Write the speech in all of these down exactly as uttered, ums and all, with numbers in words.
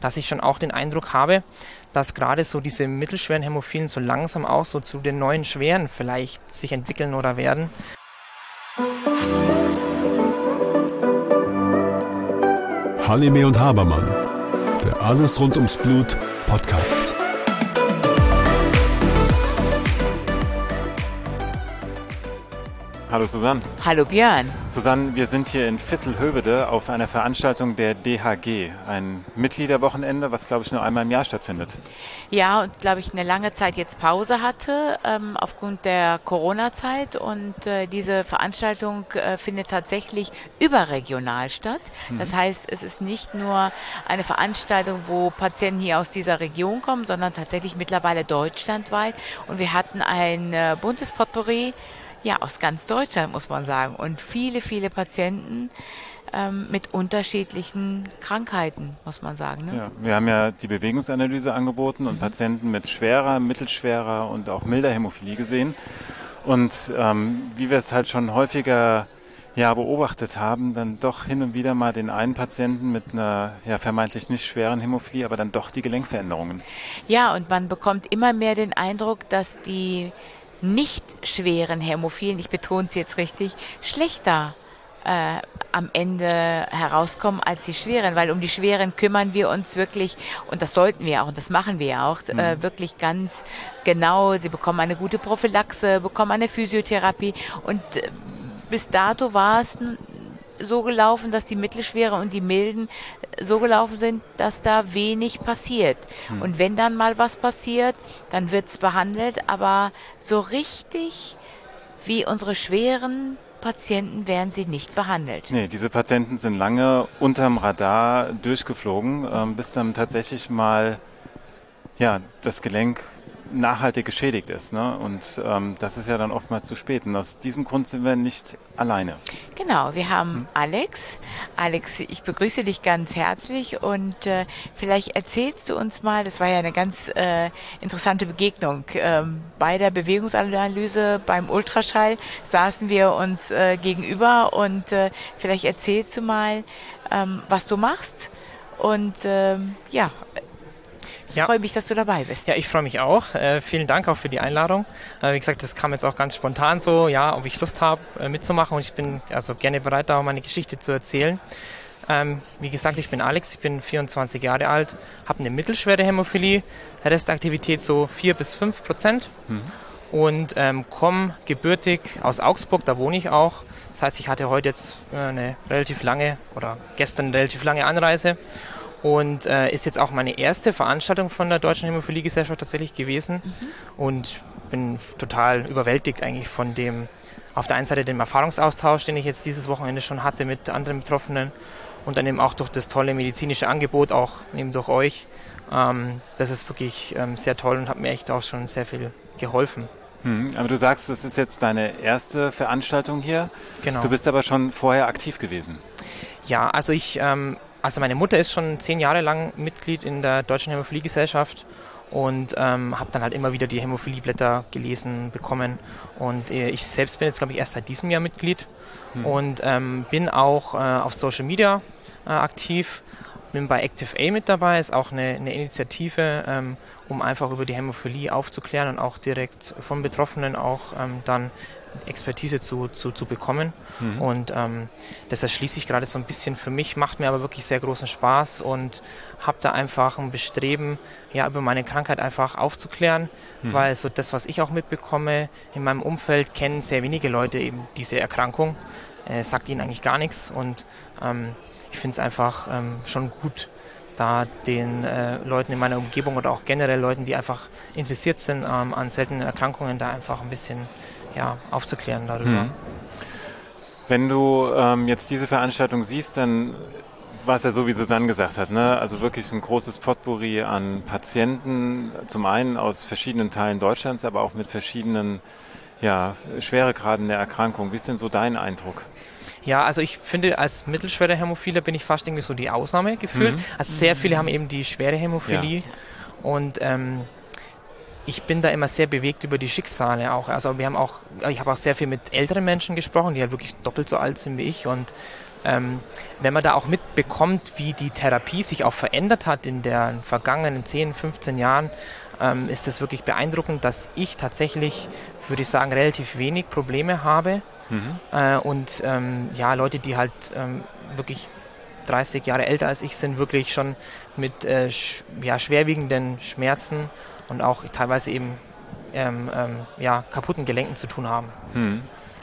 dass ich schon auch den Eindruck habe, dass gerade so diese mittelschweren Hämophilen so langsam auch so zu den neuen schweren vielleicht sich entwickeln oder werden. Halime und Habermann, der Alles rund ums Blut Podcast. Hallo Susanne. Hallo Björn. Susanne, wir sind hier in Visselhövede auf einer Veranstaltung der D H G, ein Mitgliederwochenende, was glaube ich nur einmal im Jahr stattfindet. Ja, und glaube ich eine lange Zeit jetzt Pause hatte ähm, aufgrund der Corona-Zeit und äh, diese Veranstaltung äh, findet tatsächlich überregional statt. Mhm. Das heißt, es ist nicht nur eine Veranstaltung, wo Patienten hier aus dieser Region kommen, sondern tatsächlich mittlerweile deutschlandweit. Und wir hatten ein äh, buntes Potpourri, ja, aus ganz Deutschland, muss man sagen. Und viele, viele Patienten ähm, mit unterschiedlichen Krankheiten, muss man sagen. Ne? Ja, wir haben ja die Bewegungsanalyse angeboten und mhm. Patienten mit schwerer, mittelschwerer und auch milder Hämophilie gesehen. Und ähm, wie wir es halt schon häufiger ja, beobachtet haben, dann doch hin und wieder mal den einen Patienten mit einer ja, vermeintlich nicht schweren Hämophilie, aber dann doch die Gelenkveränderungen. Ja, und man bekommt immer mehr den Eindruck, dass die nicht schweren Hämophilen, ich betone es jetzt richtig, schlechter äh, am Ende herauskommen als die schweren, weil um die schweren kümmern wir uns wirklich, und das sollten wir auch, und das machen wir ja auch, mhm. äh, wirklich ganz genau. Sie bekommen eine gute Prophylaxe, bekommen eine Physiotherapie und äh, bis dato war es so gelaufen, dass die mittelschwere und die milden so gelaufen sind, dass da wenig passiert. Hm. Und wenn dann mal was passiert, dann wird es behandelt, aber so richtig wie unsere schweren Patienten werden sie nicht behandelt. Nee, diese Patienten sind lange unterm Radar durchgeflogen, ähm, bis dann tatsächlich mal ja, das Gelenk nachhaltig geschädigt ist. Ne? Und ähm, das ist ja dann oftmals zu spät. Und aus diesem Grund sind wir nicht alleine. Genau, wir haben hm. Alex. Alex, ich begrüße dich ganz herzlich und äh, vielleicht erzählst du uns mal, das war ja eine ganz äh, interessante Begegnung. Ähm, bei der Bewegungsanalyse, beim Ultraschall saßen wir uns äh, gegenüber und äh, vielleicht erzählst du mal, ähm, was du machst und ähm, ja, Ich ja. freue mich, dass du dabei bist. Ja, ich freue mich auch. Äh, vielen Dank auch für die Einladung. Äh, wie gesagt, das kam jetzt auch ganz spontan so, ja, ob ich Lust habe äh, mitzumachen und ich bin also gerne bereit, da auch meine Geschichte zu erzählen. Ähm, wie gesagt, ich bin Alex, ich bin vierundzwanzig Jahre alt, habe eine mittelschwere Hämophilie, Restaktivität so vier bis fünf Prozent mhm. und ähm, komme gebürtig aus Augsburg, da wohne ich auch. Das heißt, ich hatte heute jetzt äh, eine relativ lange oder gestern eine relativ lange Anreise. Und äh, ist jetzt auch meine erste Veranstaltung von der Deutschen Hämophiliegesellschaft tatsächlich gewesen. Mhm. Und bin total überwältigt eigentlich von dem, auf der einen Seite dem Erfahrungsaustausch, den ich jetzt dieses Wochenende schon hatte mit anderen Betroffenen und dann eben auch durch das tolle medizinische Angebot, auch eben durch euch. Ähm, das ist wirklich ähm, sehr toll und hat mir echt auch schon sehr viel geholfen. Hm, aber du sagst, das ist jetzt deine erste Veranstaltung hier. Genau. Du bist aber schon vorher aktiv gewesen. Ja, also ich... Ähm, Also meine Mutter ist schon zehn Jahre lang Mitglied in der Deutschen Hämophiliegesellschaft und ähm, habe dann halt immer wieder die Hämophilieblätter gelesen bekommen. Und äh, ich selbst bin jetzt, glaube ich, erst seit diesem Jahr Mitglied hm. und ähm, bin auch äh, auf Social Media äh, aktiv. Bin bei Active A mit dabei, ist auch eine, eine Initiative, ähm, um einfach über die Hämophilie aufzuklären und auch direkt von Betroffenen auch ähm, dann Expertise zu, zu, zu bekommen. Mhm. Und ähm, das erschließe ich gerade so ein bisschen für mich, macht mir aber wirklich sehr großen Spaß und habe da einfach ein Bestreben, ja, über meine Krankheit einfach aufzuklären, mhm. weil so das, was ich auch mitbekomme, in meinem Umfeld kennen sehr wenige Leute eben diese Erkrankung, äh, sagt ihnen eigentlich gar nichts und ähm, ich finde es einfach ähm, schon gut, da den äh, Leuten in meiner Umgebung oder auch generell Leuten, die einfach interessiert sind ähm, an seltenen Erkrankungen, da einfach ein bisschen ja, aufzuklären darüber. Mhm. Wenn du ähm, jetzt diese Veranstaltung siehst, dann war es ja so, wie Susanne gesagt hat, ne? Also wirklich ein großes Potpourri an Patienten, zum einen aus verschiedenen Teilen Deutschlands, aber auch mit verschiedenen ja, Schweregraden der Erkrankung. Wie ist denn so dein Eindruck? Ja, also ich finde, als mittelschwere Hämophile bin ich fast irgendwie so die Ausnahme gefühlt. Mhm. Also sehr viele haben eben die schwere Hämophilie ja. und ähm, ich bin da immer sehr bewegt über die Schicksale auch. Also wir haben auch, ich habe auch sehr viel mit älteren Menschen gesprochen, die halt wirklich doppelt so alt sind wie ich und ähm, wenn man da auch mitbekommt, wie die Therapie sich auch verändert hat in den vergangenen zehn, fünfzehn Jahren, ähm, ist es wirklich beeindruckend, dass ich tatsächlich, würde ich sagen, relativ wenig Probleme habe. Mhm. Äh, und ähm, ja, Leute, die halt ähm, wirklich dreißig Jahre älter als ich sind, wirklich schon mit äh, sch- ja, schwerwiegenden Schmerzen und auch teilweise eben ähm, ähm, ja, kaputten Gelenken zu tun haben. Mhm.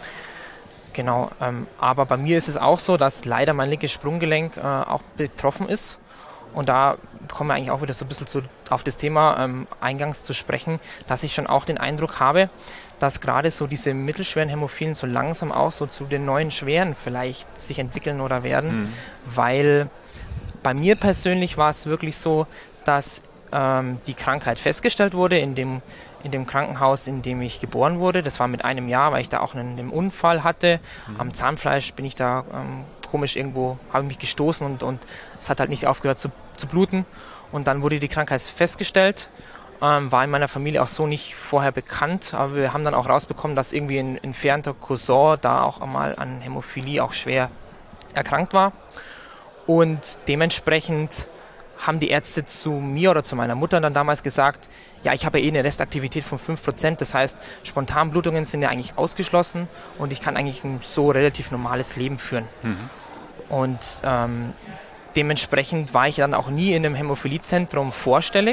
Genau, ähm, aber bei mir ist es auch so, dass leider mein linkes Sprunggelenk äh, auch betroffen ist. Und da kommen wir eigentlich auch wieder so ein bisschen zu, auf das Thema ähm, eingangs zu sprechen, dass ich schon auch den Eindruck habe, dass gerade so diese mittelschweren Hämophilen so langsam auch so zu den neuen schweren vielleicht sich entwickeln oder werden, mhm. weil bei mir persönlich war es wirklich so, dass ähm, die Krankheit festgestellt wurde in dem, in dem Krankenhaus, in dem ich geboren wurde. Das war mit einem Jahr, weil ich da auch einen, einen Unfall hatte. Mhm. Am Zahnfleisch bin ich da ähm, komisch irgendwo, habe ich mich gestoßen und, und es hat halt nicht aufgehört zu, zu bluten. Und dann wurde die Krankheit festgestellt. Ähm, war in meiner Familie auch so nicht vorher bekannt, aber wir haben dann auch rausbekommen, dass irgendwie ein entfernter Cousin da auch einmal an Hämophilie auch schwer erkrankt war. Und dementsprechend haben die Ärzte zu mir oder zu meiner Mutter dann damals gesagt, ja, ich habe ja eh eine Restaktivität von fünf Prozent, das heißt, Spontanblutungen sind ja eigentlich ausgeschlossen und ich kann eigentlich ein so relativ normales Leben führen. Mhm. Und ähm, dementsprechend war ich dann auch nie in einem Hämophiliezentrum vorstellig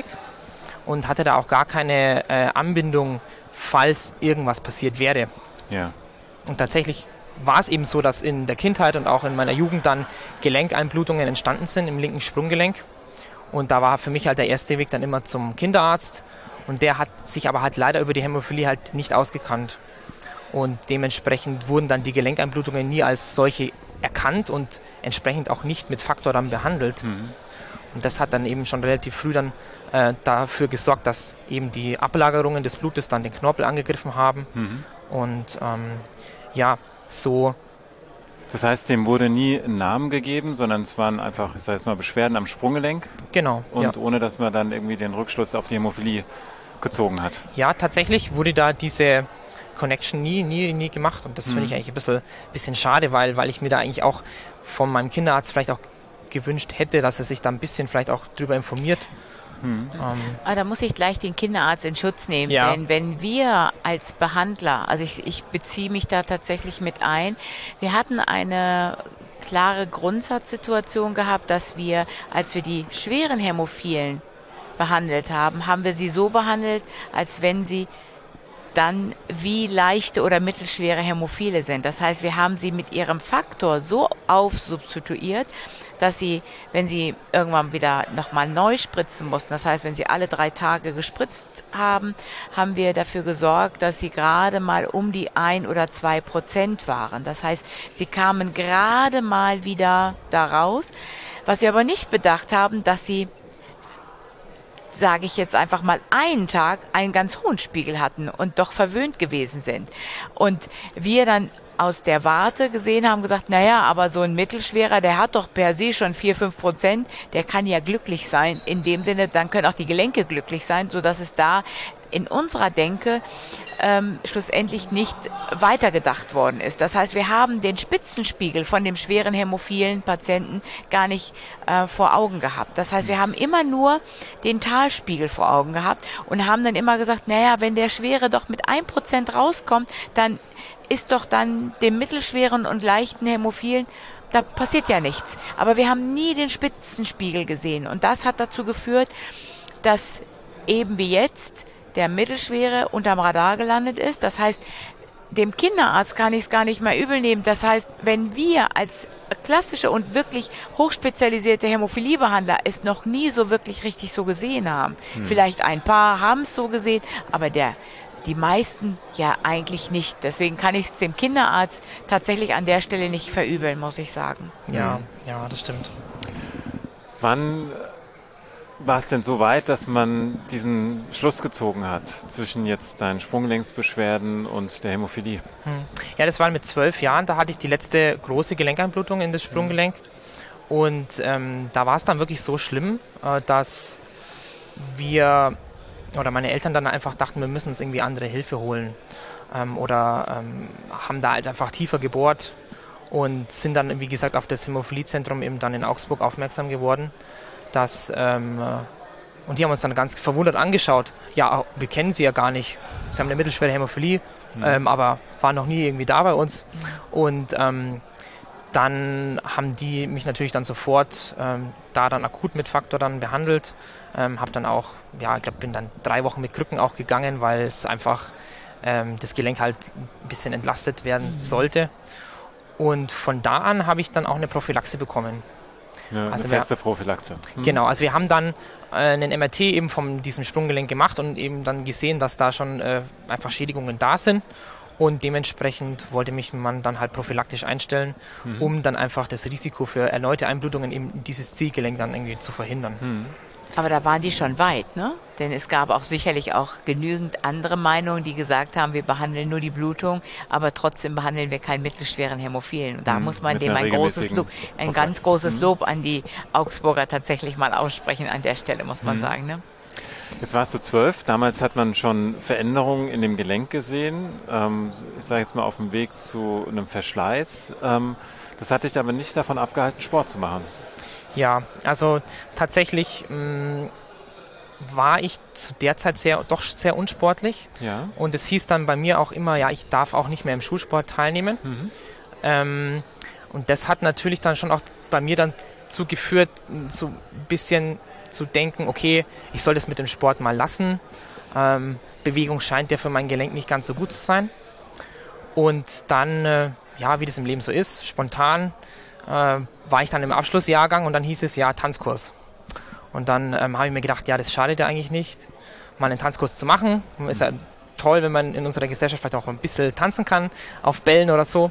und hatte da auch gar keine äh, Anbindung, falls irgendwas passiert wäre. Ja. Und tatsächlich war es eben so, dass in der Kindheit und auch in meiner Jugend dann Gelenkeinblutungen entstanden sind im linken Sprunggelenk. Und da war für mich halt der erste Weg dann immer zum Kinderarzt. Und der hat sich aber halt leider über die Hämophilie halt nicht ausgekannt. Und dementsprechend wurden dann die Gelenkeinblutungen nie als solche erkannt und entsprechend auch nicht mit Faktor dann behandelt. Mhm. Und das hat dann eben schon relativ früh dann äh, dafür gesorgt, dass eben die Ablagerungen des Blutes dann den Knorpel angegriffen haben. Mhm. Und ähm, ja, so. Das heißt, dem wurde nie ein Namen gegeben, sondern es waren einfach, ich sage jetzt mal, Beschwerden am Sprunggelenk. Genau. Und ja. ohne, dass man dann irgendwie den Rückschluss auf die Hämophilie gezogen hat. Ja, tatsächlich wurde da diese Connection nie, nie, nie gemacht. Und das mhm. finde ich eigentlich ein bisschen, bisschen schade, weil, weil ich mir da eigentlich auch von meinem Kinderarzt vielleicht auch gewünscht hätte, dass er sich da ein bisschen vielleicht auch drüber informiert. Hm. Ähm. Ah, da muss ich gleich den Kinderarzt in Schutz nehmen, ja. denn wenn wir als Behandler, also ich, ich beziehe mich da tatsächlich mit ein, wir hatten eine klare Grundsatzsituation gehabt, dass wir, als wir die schweren Hämophilen behandelt haben, haben wir sie so behandelt, als wenn sie dann wie leichte oder mittelschwere Hämophile sind. Das heißt, wir haben sie mit ihrem Faktor so aufsubstituiert, dass sie, wenn sie irgendwann wieder nochmal neu spritzen mussten, das heißt, wenn sie alle drei Tage gespritzt haben, haben wir dafür gesorgt, dass sie gerade mal um die ein oder zwei Prozent waren. Das heißt, sie kamen gerade mal wieder da raus. Was wir aber nicht bedacht haben, dass sie, sage ich jetzt einfach mal, einen Tag einen ganz hohen Spiegel hatten und doch verwöhnt gewesen sind. Und wir dann aus der Warte gesehen haben, gesagt, naja, aber so ein Mittelschwerer, der hat doch per se schon vier, fünf Prozent, der kann ja glücklich sein. In dem Sinne, dann können auch die Gelenke glücklich sein, sodass es da in unserer Denke ähm, schlussendlich nicht weitergedacht worden ist. Das heißt, wir haben den Spitzenspiegel von dem schweren hämophilen Patienten gar nicht äh, vor Augen gehabt. Das heißt, wir haben immer nur den Talspiegel vor Augen gehabt und haben dann immer gesagt, naja, wenn der Schwere doch mit ein Prozent rauskommt, dann ist doch dann dem mittelschweren und leichten Hämophilen, da passiert ja nichts. Aber wir haben nie den Spitzenspiegel gesehen. Und das hat dazu geführt, dass eben wie jetzt der Mittelschwere unterm Radar gelandet ist. Das heißt, dem Kinderarzt kann ich es gar nicht mehr übel nehmen. Das heißt, wenn wir als klassische und wirklich hochspezialisierte Hämophiliebehandler es noch nie so wirklich richtig so gesehen haben. Hm. Vielleicht ein paar haben es so gesehen, aber der die meisten ja eigentlich nicht. Deswegen kann ich es dem Kinderarzt tatsächlich an der Stelle nicht verübeln, muss ich sagen. Ja, ja, das stimmt. Wann war es denn so weit, dass man diesen Schluss gezogen hat zwischen jetzt deinen Sprunggelenksbeschwerden und der Hämophilie? Hm. Ja, das war mit zwölf Jahren. Da hatte ich die letzte große Gelenkeinblutung in das Sprunggelenk. Hm. Und ähm, da war es dann wirklich so schlimm, äh, dass wir oder meine Eltern dann einfach dachten, wir müssen uns irgendwie andere Hilfe holen ähm, oder ähm, haben da halt einfach tiefer gebohrt und sind dann, wie gesagt, auf das Hämophiliezentrum eben dann in Augsburg aufmerksam geworden, dass, ähm, und die haben uns dann ganz verwundert angeschaut, ja, wir kennen sie ja gar nicht, sie haben eine mittelschwere Hämophilie, mhm. ähm, aber waren noch nie irgendwie da bei uns und ähm, dann haben die mich natürlich dann sofort ähm, da dann akut mit Faktor dann behandelt, ähm, habe dann auch, ja, ich glaube, bin dann drei Wochen mit Krücken auch gegangen, weil es einfach ähm, das Gelenk halt ein bisschen entlastet werden mhm. sollte. Und von da an habe ich dann auch eine Prophylaxe bekommen. Ja, also eine feste wir, Prophylaxe. Mhm. Genau, also wir haben dann äh, einen M R T eben von diesem Sprunggelenk gemacht und eben dann gesehen, dass da schon äh, einfach Schädigungen da sind. Und dementsprechend wollte mich man dann halt prophylaktisch einstellen, mhm. um dann einfach das Risiko für erneute Einblutungen in dieses Zielgelenk dann irgendwie zu verhindern. Mhm. Aber da waren die schon weit, ne? Denn es gab auch sicherlich auch genügend andere Meinungen, die gesagt haben, wir behandeln nur die Blutung, aber trotzdem behandeln wir keinen mittelschweren Hämophilen. Und da mhm. muss man dem ein großes Lob, ein ganz großes mhm. Lob an die Augsburger tatsächlich mal aussprechen an der Stelle, muss man mhm. sagen, ne? Jetzt warst du zwölf, damals hat man schon Veränderungen in dem Gelenk gesehen, ähm, ich sage jetzt mal auf dem Weg zu einem Verschleiß. Ähm, das hat dich aber nicht davon abgehalten, Sport zu machen. Ja, also tatsächlich mh, war ich zu der Zeit sehr, doch sehr unsportlich ja. und es hieß dann bei mir auch immer, ja, ich darf auch nicht mehr im Schulsport teilnehmen. Mhm. Ähm, und das hat natürlich dann schon auch bei mir dann dazu geführt, so ein bisschen zu denken, okay, ich soll das mit dem Sport mal lassen. Ähm, Bewegung scheint ja für mein Gelenk nicht ganz so gut zu sein. Und dann, äh, ja, wie das im Leben so ist, spontan äh, war ich dann im Abschlussjahrgang und dann hieß es, ja, Tanzkurs. Und dann ähm, habe ich mir gedacht, ja, das schadet ja eigentlich nicht, mal einen Tanzkurs zu machen. Ist ja toll, wenn man in unserer Gesellschaft vielleicht auch ein bisschen tanzen kann, auf Bällen oder so.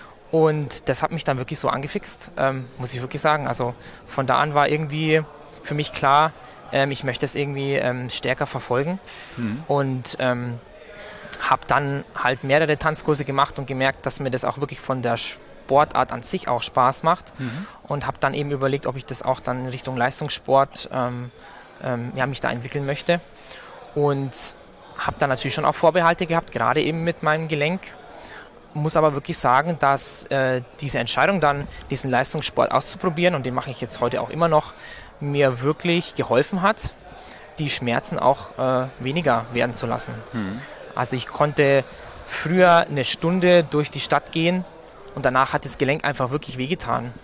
Und das hat mich dann wirklich so angefixt, ähm, muss ich wirklich sagen. Also von da an war irgendwie für mich klar, ähm, ich möchte es irgendwie ähm, stärker verfolgen mhm. und ähm, habe dann halt mehrere Tanzkurse gemacht und gemerkt, dass mir das auch wirklich von der Sportart an sich auch Spaß macht mhm. und habe dann eben überlegt, ob ich das auch dann in Richtung Leistungssport ähm, ähm, ja, mich da entwickeln möchte und habe dann natürlich schon auch Vorbehalte gehabt, gerade eben mit meinem Gelenk. Muss aber wirklich sagen, dass äh, diese Entscheidung dann, diesen Leistungssport auszuprobieren, und den mache ich jetzt heute auch immer noch, mir wirklich geholfen hat, die Schmerzen auch äh, weniger werden zu lassen. Mhm. Also ich konnte früher eine Stunde durch die Stadt gehen und danach hat das Gelenk einfach wirklich wehgetan.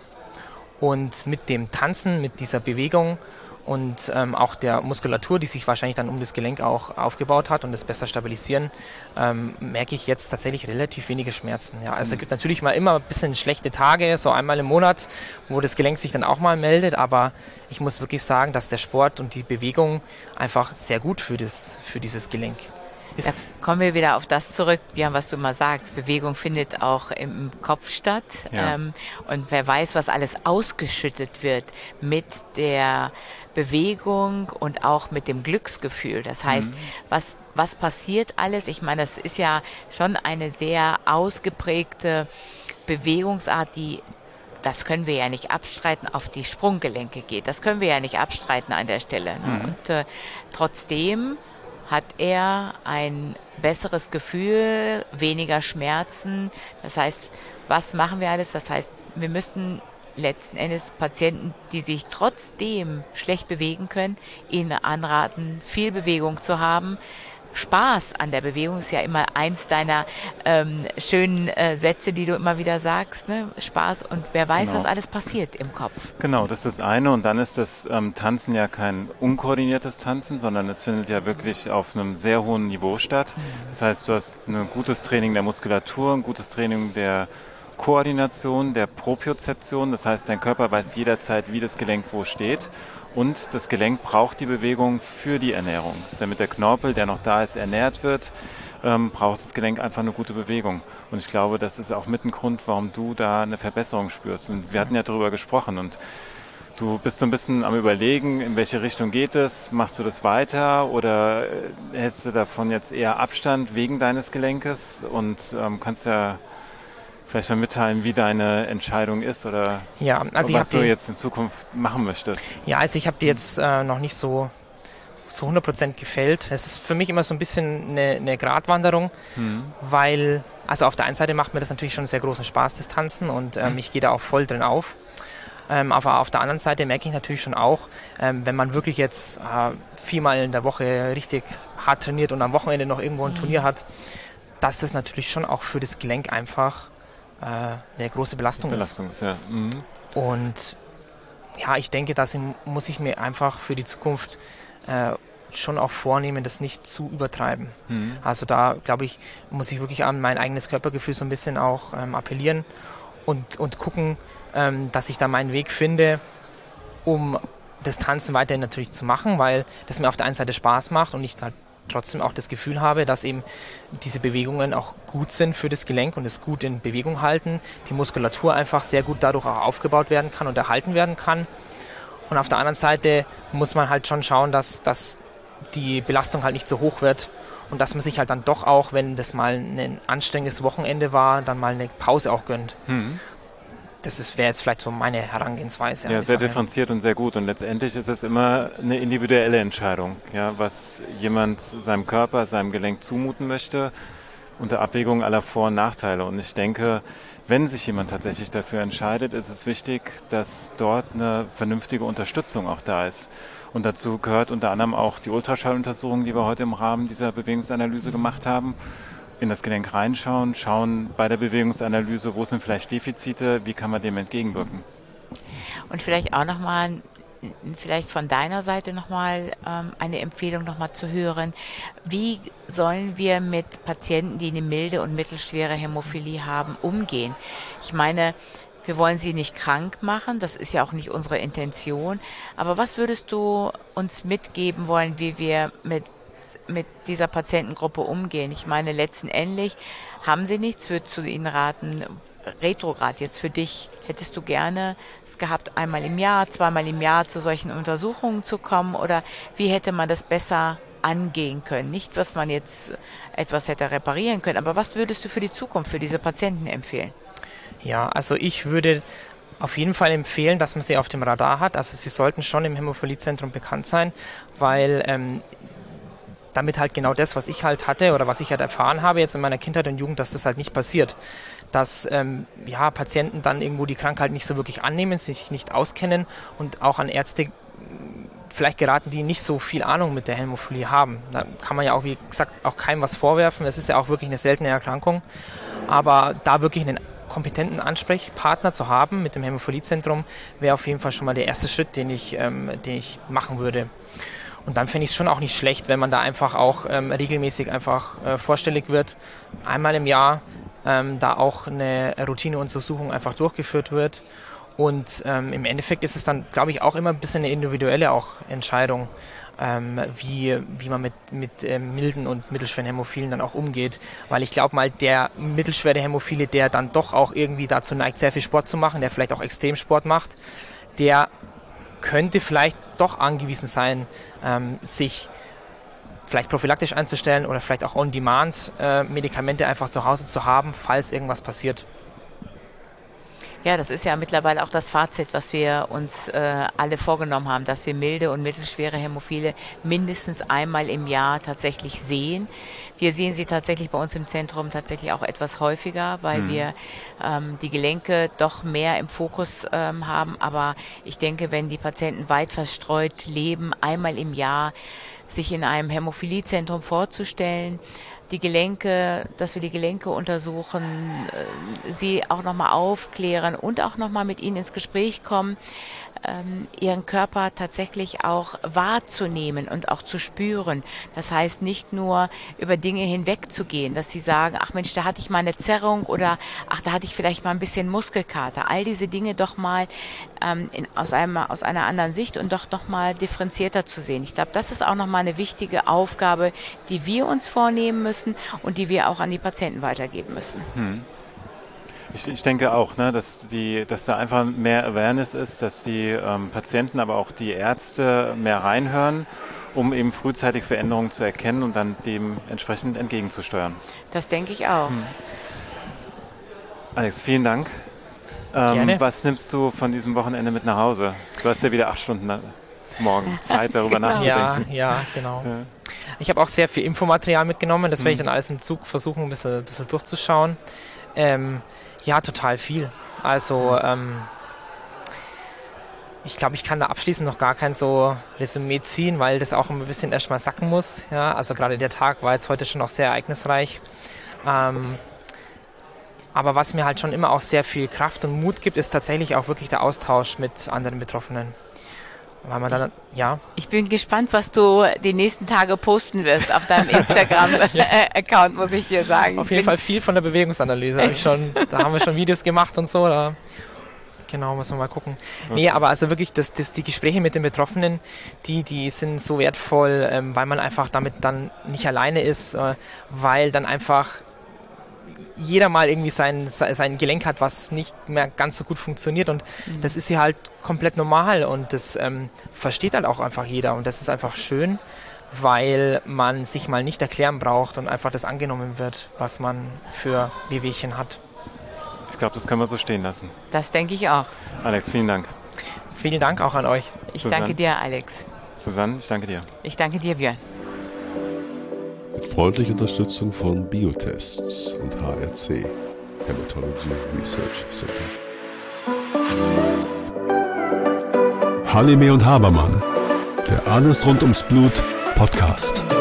Und mit dem Tanzen, mit dieser Bewegung und ähm, auch der Muskulatur, die sich wahrscheinlich dann um das Gelenk auch aufgebaut hat und das besser stabilisieren, ähm, merke ich jetzt tatsächlich relativ wenige Schmerzen. Ja, also mhm. es gibt natürlich mal immer ein bisschen schlechte Tage, so einmal im Monat, wo das Gelenk sich dann auch mal meldet, aber ich muss wirklich sagen, dass der Sport und die Bewegung einfach sehr gut für, das, für dieses Gelenk ist. Da kommen wir wieder auf das zurück, Björn, was du immer sagst. Bewegung findet auch im Kopf statt. Ja. Ähm, und wer weiß, was alles ausgeschüttet wird mit der Bewegung und auch mit dem Glücksgefühl. Das heißt, mhm. was, was passiert alles? Ich meine, das ist ja schon eine sehr ausgeprägte Bewegungsart, die, das können wir ja nicht abstreiten, auf die Sprunggelenke geht. Das können wir ja nicht abstreiten an der Stelle. Ne? Mhm. Und äh, trotzdem hat er ein besseres Gefühl, weniger Schmerzen. Das heißt, was machen wir alles? Das heißt, wir müssten letzten Endes Patienten, die sich trotzdem schlecht bewegen können, ihnen anraten, viel Bewegung zu haben. Spaß an der Bewegung ist ja immer eins deiner ähm, schönen äh, Sätze, die du immer wieder sagst. Ne? Spaß und wer weiß, genau. was alles passiert im Kopf. Genau, das ist das eine. Und dann ist das ähm, Tanzen ja kein unkoordiniertes Tanzen, sondern es findet ja wirklich auf einem sehr hohen Niveau statt. Das heißt, du hast ein gutes Training der Muskulatur, ein gutes Training der Koordination, der Propriozeption. Das heißt, dein Körper weiß jederzeit, wie das Gelenk wo steht. Und das Gelenk braucht die Bewegung für die Ernährung. Damit der Knorpel, der noch da ist, ernährt wird, ähm, braucht das Gelenk einfach eine gute Bewegung. Und ich glaube, das ist auch mit ein Grund, warum du da eine Verbesserung spürst. Und wir hatten ja darüber gesprochen. Und du bist so ein bisschen am Überlegen, in welche Richtung geht es? Machst du das weiter oder hältst du davon jetzt eher Abstand wegen deines Gelenkes? Und ähm, kannst ja vielleicht mal mitteilen, wie deine Entscheidung ist oder ja, also was du jetzt in Zukunft machen möchtest. Ja, also ich habe die jetzt äh, noch nicht so zu hundert Prozent gefällt. Es ist für mich immer so ein bisschen eine, eine Gratwanderung, mhm. weil, also auf der einen Seite macht mir das natürlich schon sehr großen Spaß, das Tanzen, und ähm, ich gehe da auch voll drin auf. Ähm, aber auf der anderen Seite merke ich natürlich schon auch, ähm, wenn man wirklich jetzt äh, viermal in der Woche richtig hart trainiert und am Wochenende noch irgendwo ein mhm. Turnier hat, dass das natürlich schon auch für das Gelenk einfach äh, eine große Belastung, Belastung ist. Ja. Mhm. Und ja, ich denke, das muss ich mir einfach für die Zukunft äh, schon auch vornehmen, das nicht zu übertreiben. Mhm. Also da, glaube ich, muss ich wirklich an mein eigenes Körpergefühl so ein bisschen auch ähm, appellieren und, und gucken, ähm, dass ich da meinen Weg finde, um das Tanzen weiterhin natürlich zu machen, weil das mir auf der einen Seite Spaß macht und ich halt trotzdem auch das Gefühl habe, dass eben diese Bewegungen auch gut sind für das Gelenk und es gut in Bewegung halten, die Muskulatur einfach sehr gut dadurch auch aufgebaut werden kann und erhalten werden kann. Und auf der anderen Seite muss man halt schon schauen, dass, dass die Belastung halt nicht so hoch wird und dass man sich halt dann doch auch, wenn das mal ein anstrengendes Wochenende war, dann mal eine Pause auch gönnt. Mhm. Das wäre jetzt vielleicht so meine Herangehensweise. Ja, sehr differenziert und sehr gut. Und letztendlich ist es immer eine individuelle Entscheidung, ja, was jemand seinem Körper, seinem Gelenk zumuten möchte, unter Abwägung aller Vor- und Nachteile. Und ich denke, wenn sich jemand tatsächlich dafür entscheidet, ist es wichtig, dass dort eine vernünftige Unterstützung auch da ist. Und dazu gehört unter anderem auch die Ultraschalluntersuchung, die wir heute im Rahmen dieser Bewegungsanalyse gemacht haben. In das Gelenk reinschauen, schauen bei der Bewegungsanalyse, wo sind vielleicht Defizite, wie kann man dem entgegenwirken. Und vielleicht auch nochmal, vielleicht von deiner Seite nochmal ähm, eine Empfehlung nochmal zu hören. Wie sollen wir mit Patienten, die eine milde und mittelschwere Hämophilie haben, umgehen? Ich meine, wir wollen sie nicht krank machen, das ist ja auch nicht unsere Intention. Aber was würdest du uns mitgeben wollen, wie wir mit mit dieser Patientengruppe umgehen? Ich meine, letztendlich haben sie nichts, würde zu ihnen raten, retrograd jetzt für dich, hättest du gerne es gehabt, einmal im Jahr, zweimal im Jahr zu solchen Untersuchungen zu kommen, oder wie hätte man das besser angehen können? Nicht, dass man jetzt etwas hätte reparieren können, aber was würdest du für die Zukunft, für diese Patienten empfehlen? Ja, also ich würde auf jeden Fall empfehlen, dass man sie auf dem Radar hat. Also sie sollten schon im Hämophiliezentrum bekannt sein, weil ähm, damit halt genau das, was ich halt hatte oder was ich halt erfahren habe jetzt in meiner Kindheit und Jugend, dass das halt nicht passiert. Dass ähm, ja, Patienten dann irgendwo die Krankheit nicht so wirklich annehmen, sich nicht auskennen und auch an Ärzte vielleicht geraten, die nicht so viel Ahnung mit der Hämophilie haben. Da kann man ja auch, wie gesagt, auch keinem was vorwerfen. Es ist ja auch wirklich eine seltene Erkrankung. Aber da wirklich einen kompetenten Ansprechpartner zu haben mit dem Hämophiliezentrum, wäre auf jeden Fall schon mal der erste Schritt, den ich, ähm, den ich machen würde. Und dann fände ich es schon auch nicht schlecht, wenn man da einfach auch ähm, regelmäßig einfach äh, vorstellig wird, einmal im Jahr ähm, da auch eine Routineuntersuchung einfach durchgeführt wird. Und ähm, im Endeffekt ist es dann, glaube ich, auch immer ein bisschen eine individuelle auch Entscheidung, ähm, wie, wie man mit, mit ähm, milden und mittelschweren Hämophilen dann auch umgeht. Weil ich glaube mal, der mittelschwere Hämophile, der dann doch auch irgendwie dazu neigt, sehr viel Sport zu machen, der vielleicht auch Extremsport macht, der könnte vielleicht doch angewiesen sein, ähm, sich vielleicht prophylaktisch einzustellen oder vielleicht auch on-demand äh, Medikamente einfach zu Hause zu haben, falls irgendwas passiert. Ja, das ist ja mittlerweile auch das Fazit, was wir uns äh, alle vorgenommen haben, dass wir milde und mittelschwere Hämophile mindestens einmal im Jahr tatsächlich sehen. Wir sehen sie tatsächlich bei uns im Zentrum tatsächlich auch etwas häufiger, weil mhm. wir ähm, die Gelenke doch mehr im Fokus ähm, haben. Aber ich denke, wenn die Patienten weit verstreut leben, einmal im Jahr sich in einem Hämophiliezentrum vorzustellen, die Gelenke, dass wir die Gelenke untersuchen, sie auch nochmal aufklären und auch nochmal mit ihnen ins Gespräch kommen, ähm, ihren Körper tatsächlich auch wahrzunehmen und auch zu spüren. Das heißt, nicht nur über Dinge hinwegzugehen, dass sie sagen, ach Mensch, da hatte ich mal eine Zerrung oder ach, da hatte ich vielleicht mal ein bisschen Muskelkater. All diese Dinge doch mal ähm, in, aus, einem, aus einer anderen Sicht und doch noch mal differenzierter zu sehen. Ich glaube, das ist auch nochmal eine wichtige Aufgabe, die wir uns vornehmen müssen und die wir auch an die Patienten weitergeben müssen. Hm. Ich, ich denke auch, ne, dass, die, dass da einfach mehr Awareness ist, dass die ähm, Patienten, aber auch die Ärzte mehr reinhören, um eben frühzeitig Veränderungen zu erkennen und dann dem entsprechend entgegenzusteuern. Das denke ich auch. Hm. Alex, vielen Dank. Ähm, was nimmst du von diesem Wochenende mit nach Hause? Du hast ja wieder acht Stunden. morgen Zeit, darüber Genau. nachzudenken. Ja, ja, genau. Ja. Ich habe auch sehr viel Infomaterial mitgenommen. Das werde ich Mhm. dann alles im Zug versuchen, ein bisschen, ein bisschen durchzuschauen. Ähm, ja, total viel. Also, ähm, ich glaube, ich kann da abschließend noch gar kein so Resümee ziehen, weil das auch ein bisschen erstmal sacken muss. Ja, also gerade der Tag war jetzt heute schon auch sehr ereignisreich. Ähm, aber was mir halt schon immer auch sehr viel Kraft und Mut gibt, ist tatsächlich auch wirklich der Austausch mit anderen Betroffenen. Weil man dann, ja. Ich bin gespannt, was du die nächsten Tage posten wirst auf deinem Instagram-Account, muss ich dir sagen. Auf Ich jeden bin Fall viel von der Bewegungsanalyse. Hab ich schon, da haben wir schon Videos gemacht und so. Da, genau, müssen wir mal gucken. Okay. Nee, aber also wirklich, das, das, die Gespräche mit den Betroffenen, die, die sind so wertvoll, ähm, weil man einfach damit dann nicht alleine ist, äh, weil dann einfach jeder mal irgendwie sein, sein Gelenk hat, was nicht mehr ganz so gut funktioniert und mhm. das ist hier halt komplett normal und das ähm, versteht halt auch einfach jeder und das ist einfach schön, weil man sich mal nicht erklären braucht und einfach das angenommen wird, was man für Wehwehchen hat. Ich glaube, das können wir so stehen lassen. Das denke ich auch. Alex, vielen Dank. Vielen Dank auch an euch. Ich Susanne. danke dir, Alex. Susanne, ich danke dir. Ich danke dir, Björn. Mit freundlicher Unterstützung von Biotests und H R C, Hematology Research Center. Halime und Habermann, der Alles rund ums Blut Podcast.